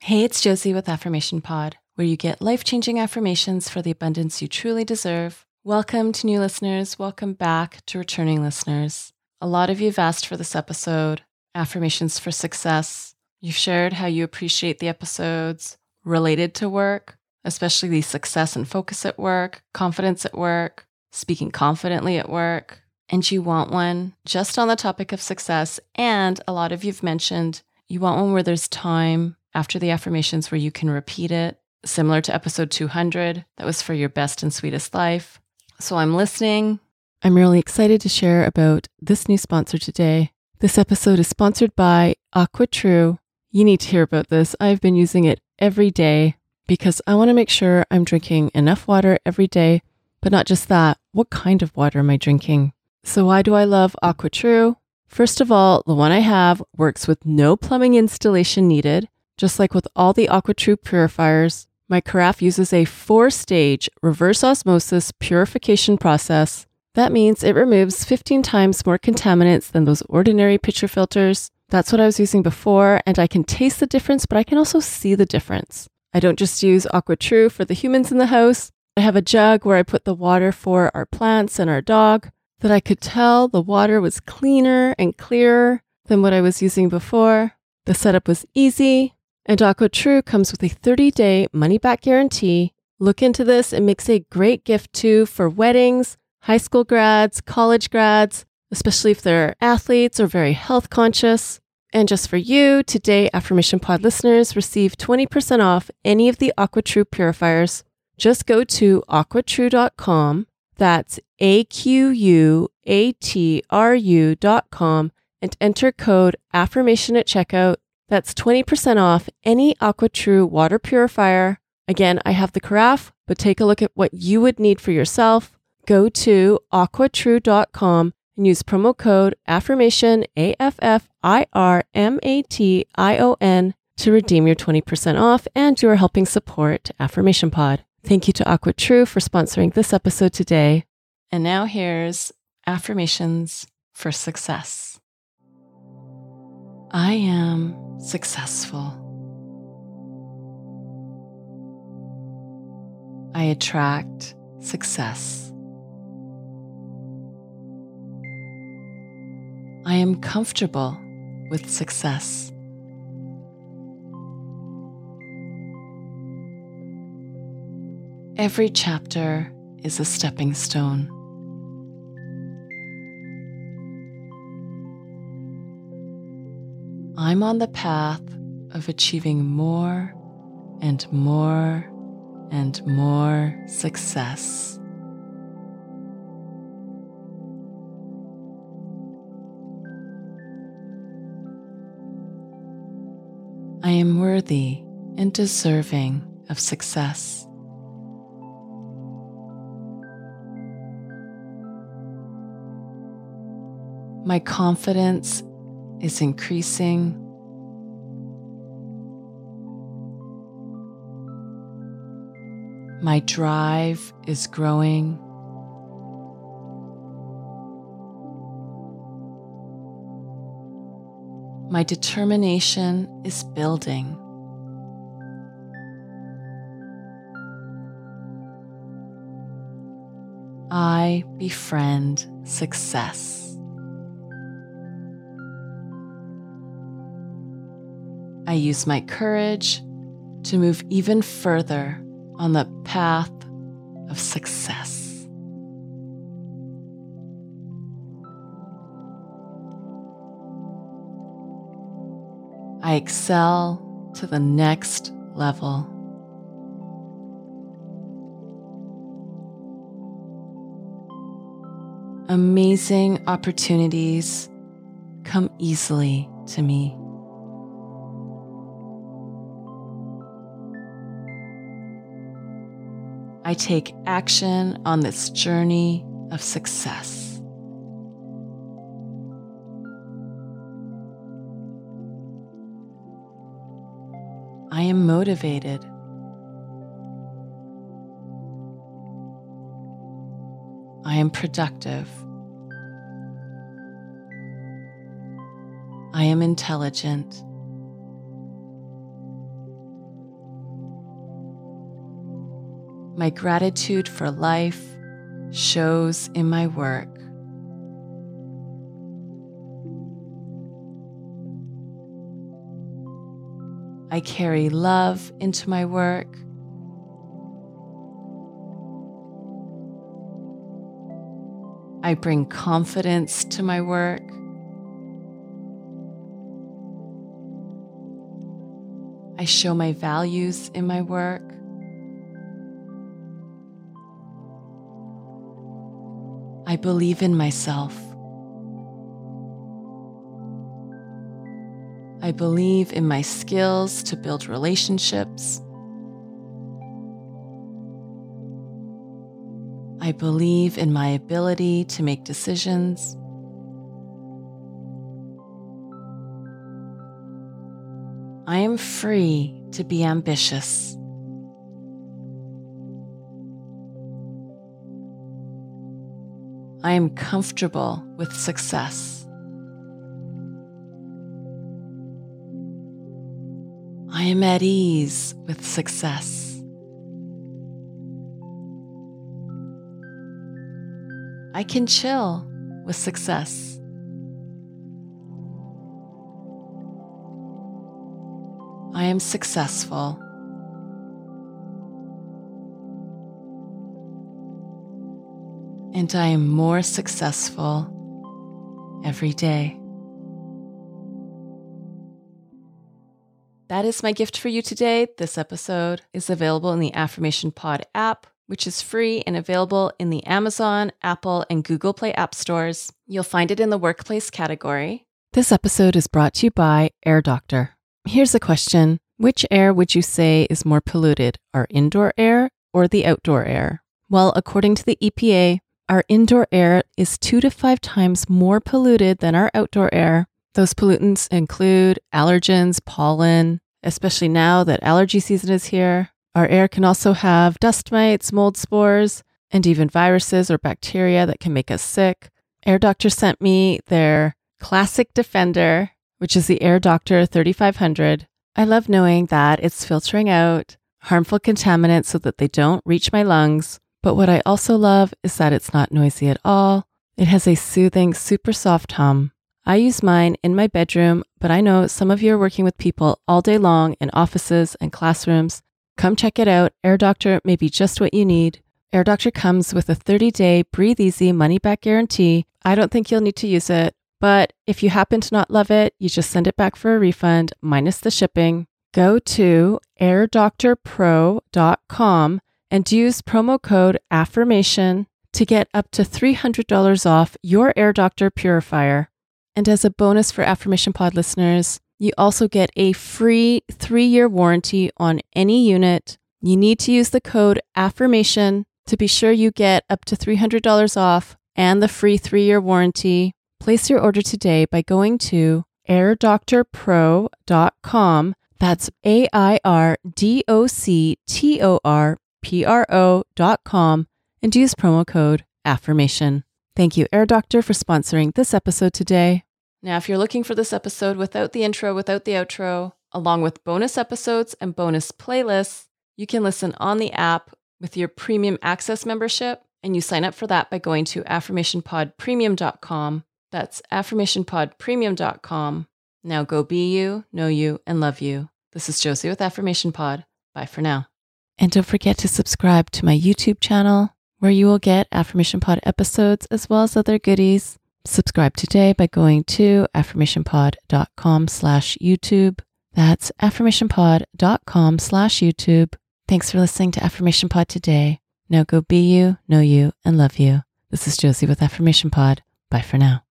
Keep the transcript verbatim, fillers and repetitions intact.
Hey, it's Josie with Affirmation Pod, where you get life-changing affirmations for the abundance you truly deserve. Welcome to new listeners. Welcome back to returning listeners. A lot of you have asked for this episode, Affirmations for Success. You've shared how you appreciate the episodes related to work, especially the success and focus at work, confidence at work, speaking confidently at work, and you want one just on the topic of success. And a lot of you've mentioned you want one where there's time after the affirmations where you can repeat it, similar to episode two hundred. That was for your best and sweetest life. So I'm listening. I'm really excited to share about this new sponsor today. This episode is sponsored by AquaTrue. You need to hear about this. I've been using it every day because I want to make sure I'm drinking enough water every day, but not just that. What kind of water am I drinking? So why do I love AquaTrue? First of all, the one I have works with no plumbing installation needed. Just like with all the AquaTrue purifiers, my carafe uses a four-stage reverse osmosis purification process. That means it removes fifteen times more contaminants than those ordinary pitcher filters. That's what I was using before, and I can taste the difference, but I can also see the difference. I don't just use AquaTrue for the humans in the house. I have a jug where I put the water for our plants and our dog, that I could tell the water was cleaner and clearer than what I was using before. The setup was easy. And AquaTrue comes with a thirty-day money-back guarantee. Look into this. It makes a great gift too for weddings, high school grads, college grads, especially if they're athletes or very health conscious. And just for you, today Affirmation Pod listeners receive twenty percent off any of the AquaTrue purifiers. Just go to aqua true dot com. That's A Q U A T R U dot com and enter code AFFIRMATION at checkout. That's twenty percent off any AquaTrue water purifier. Again, I have the carafe, but take a look at what you would need for yourself. Go to aqua true dot com and use promo code AFFIRMATION, A F F I R M A T I O N, to redeem your twenty percent off, and you are helping support Affirmation Pod. Thank you to AquaTrue for sponsoring this episode today. And now here's Affirmations for Success. I am successful. I attract success. I am comfortable with success. Every chapter is a stepping stone. I'm on the path of achieving more and more and more success. I am worthy and deserving of success. My confidence is increasing. My drive is growing. My determination is building. I befriend success. I use my courage to move even further on the path of success. I excel to the next level. Amazing opportunities come easily to me. I take action on this journey of success. I am motivated. I am productive. I am intelligent. My gratitude for life shows in my work. I carry love into my work. I bring confidence to my work. I show my values in my work. I believe in myself. I believe in my skills to build relationships. I believe in my ability to make decisions. I am free to be ambitious. I am comfortable with success. I am at ease with success. I can chill with success. I am successful. And I am more successful every day. That is my gift for you today. This episode is available in the Affirmation Pod app, which is free and available in the Amazon, Apple, and Google Play app stores. You'll find it in the workplace category. This episode is brought to you by Air Doctor. Here's a question. Which air would you say is more polluted, our indoor air or the outdoor air? Well, according to the E P A, our indoor air is two to five times more polluted than our outdoor air. Those pollutants include allergens, pollen, especially now that allergy season is here. Our air can also have dust mites, mold spores, and even viruses or bacteria that can make us sick. Air Doctor sent me their Classic Defender, which is the Air Doctor thirty-five hundred. I love knowing that it's filtering out harmful contaminants so that they don't reach my lungs. But what I also love is that it's not noisy at all. It has a soothing, super soft hum. I use mine in my bedroom, but I know some of you are working with people all day long in offices and classrooms. Come check it out. Air Doctor may be just what you need. Air Doctor comes with a thirty-day breathe easy money-back guarantee. I don't think you'll need to use it, but if you happen to not love it, you just send it back for a refund, minus the shipping. Go to air doctor pro dot com and use promo code AFFIRMATION to get up to three hundred dollars off your Air Doctor purifier. And as a bonus for Affirmation Pod listeners, you also get a free three-year warranty on any unit. You need to use the code AFFIRMATION to be sure you get up to three hundred dollars off and the free three-year warranty. Place your order today by going to air doctor pro dot com. That's A I R D O C T O R P R O dot com and use promo code AFFIRMATION. Thank you, Air Doctor, for sponsoring this episode today. Now, if you're looking for this episode without the intro, without the outro, along with bonus episodes and bonus playlists, you can listen on the app with your premium access membership, and you sign up for that by going to affirmation pod premium dot com. That's affirmation pod premium dot com. Now go be you, know you, and love you. This is Josie with Affirmation Pod. Bye for now. And don't forget to subscribe to my YouTube channel, where you will get Affirmation Pod episodes as well as other goodies. Subscribe today by going to affirmation pod dot com slash YouTube. That's affirmation pod dot com slash YouTube. Thanks for listening to Affirmation Pod today. Now go be you, know you, and love you. This is Josie with Affirmation Pod. Bye for now.